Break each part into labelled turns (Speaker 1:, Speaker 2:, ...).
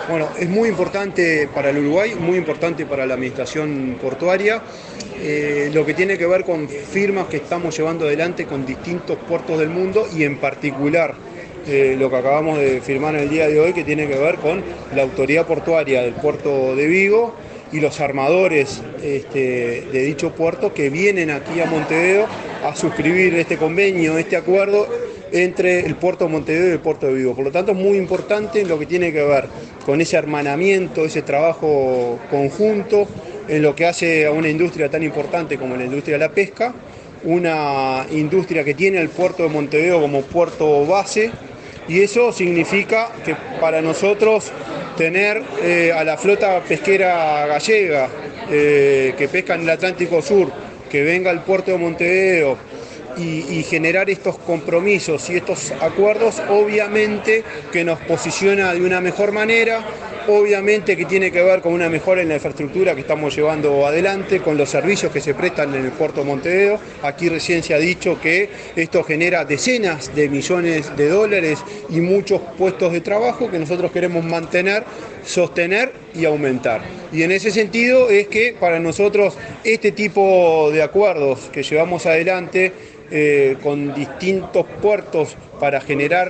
Speaker 1: Bueno, es muy importante para el Uruguay, muy importante para la administración portuaria, lo que tiene que ver con firmas que estamos llevando adelante con distintos puertos del mundo y en particular lo que acabamos de firmar en el día de hoy, que tiene que ver con la autoridad portuaria del puerto de Vigo y los armadores de dicho puerto que vienen aquí a Montevideo a suscribir este convenio, este acuerdo entre el puerto de Montevideo y el puerto de Vigo. Por lo tanto, es muy importante en lo que tiene que ver con ese hermanamiento, ese trabajo conjunto, en lo que hace a una industria tan importante como la industria de la pesca, una industria que tiene el puerto de Montevideo como puerto base, y eso significa que para nosotros tener a la flota pesquera gallega que pesca en el Atlántico Sur, que venga al puerto de Montevideo y generar estos compromisos y estos acuerdos, obviamente que nos posiciona de una mejor manera, obviamente que tiene que ver con una mejora en la infraestructura que estamos llevando adelante, con los servicios que se prestan en el puerto de Montevideo. Aquí recién se ha dicho que esto genera decenas de millones de dólares y muchos puestos de trabajo que nosotros queremos mantener, sostener y aumentar. Y en ese sentido es que para nosotros este tipo de acuerdos que llevamos adelante con distintos puertos para generar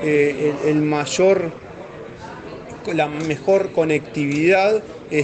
Speaker 1: la mejor conectividad,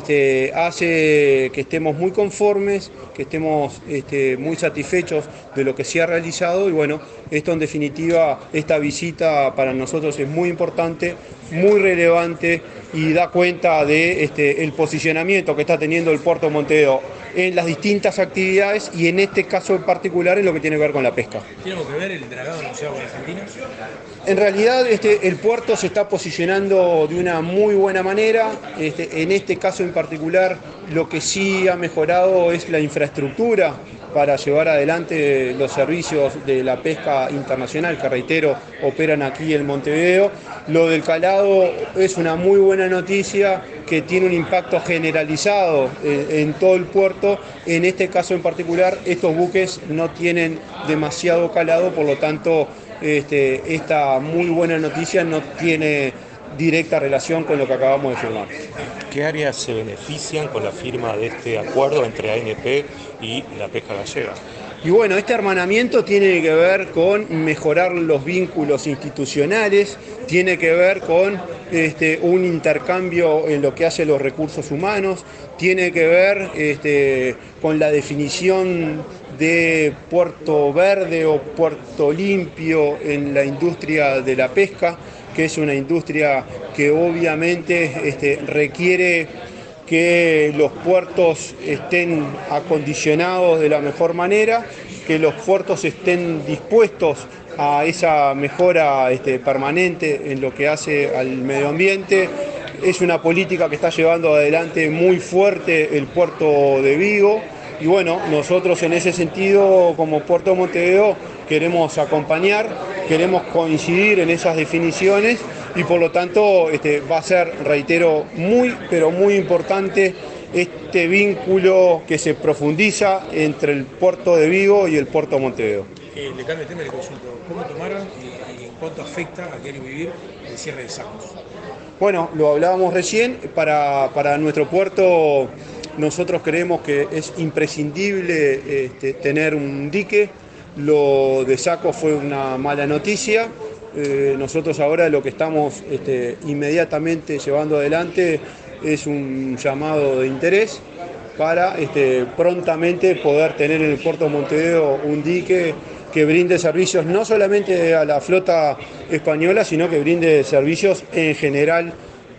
Speaker 1: hace que estemos muy conformes, que estemos muy satisfechos de lo que se ha realizado, y bueno, esto en definitiva, esta visita para nosotros es muy importante, muy relevante y da cuenta de el posicionamiento que está teniendo el puerto de Montevideo en las distintas actividades y en este caso en particular en lo que tiene que ver con la pesca.
Speaker 2: ¿Tiene algo que ver el dragado anunciado por Argentina?
Speaker 1: En realidad el puerto se está posicionando de una muy buena manera. En este caso en particular lo que sí ha mejorado es la infraestructura para llevar adelante los servicios de la pesca internacional que, reitero, operan aquí en Montevideo. Lo del calado es una muy buena noticia que tiene un impacto generalizado en todo el puerto. En este caso en particular estos buques no tienen demasiado calado, por lo tanto esta muy buena noticia no tiene directa relación con lo que acabamos de firmar.
Speaker 3: ¿Qué áreas se benefician con la firma de este acuerdo entre ANP y la pesca gallega?
Speaker 1: Y bueno, este hermanamiento tiene que ver con mejorar los vínculos institucionales, tiene que ver con un intercambio en lo que hace los recursos humanos, tiene que ver con la definición de puerto verde o puerto limpio en la industria de la pesca, que es una industria que obviamente requiere que los puertos estén acondicionados de la mejor manera, que los puertos estén dispuestos a esa mejora permanente en lo que hace al medio ambiente. Es una política que está llevando adelante muy fuerte el puerto de Vigo. Y bueno, nosotros en ese sentido, como Puerto de Montevideo, queremos acompañar, queremos coincidir en esas definiciones y por lo tanto va a ser, reitero, muy, pero muy importante este vínculo que se profundiza entre el puerto de Vigo y el puerto de Montevideo.
Speaker 2: Le cambio el tema y le consulto. ¿Cómo tomaron y en cuánto afecta a Diario Vivir el cierre de sacos?
Speaker 1: Bueno, lo hablábamos recién, para nuestro puerto nosotros creemos que es imprescindible tener un dique. Lo de Sacos fue una mala noticia. Nosotros ahora lo que estamos inmediatamente llevando adelante es un llamado de interés para prontamente poder tener en el puerto de Montevideo un dique que brinde servicios no solamente a la flota española, sino que brinde servicios en general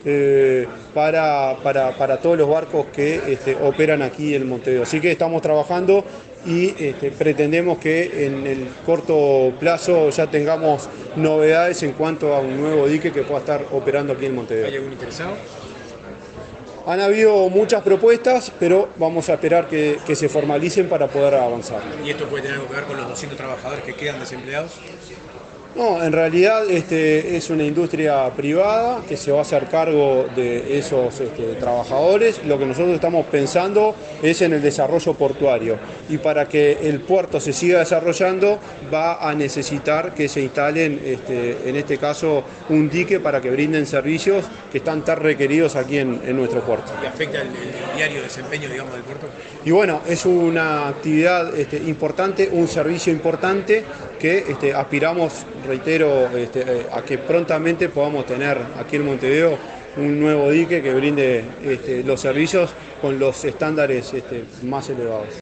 Speaker 1: para todos los barcos que operan aquí en Montevideo. Así que estamos trabajando y pretendemos que en el corto plazo ya tengamos novedades en cuanto a un nuevo dique que pueda estar operando aquí en Montevideo.
Speaker 2: ¿Hay algún interesado?
Speaker 1: Han habido muchas propuestas, pero vamos a esperar que se formalicen para poder avanzar.
Speaker 2: ¿Y esto puede tener algo que ver con los 200 trabajadores que quedan desempleados?
Speaker 1: No, en realidad es una industria privada que se va a hacer cargo de esos trabajadores. Lo que nosotros estamos pensando es en el desarrollo portuario, y para que el puerto se siga desarrollando va a necesitar que se instalen, en este caso, un dique para que brinden servicios que están tan requeridos aquí en nuestro puerto.
Speaker 2: ¿Y afecta el diario desempeño, digamos, del puerto?
Speaker 1: Y bueno, es una actividad importante, un servicio importante que aspiramos, reitero, a que prontamente podamos tener aquí en Montevideo un nuevo dique que brinde los servicios con los estándares más elevados.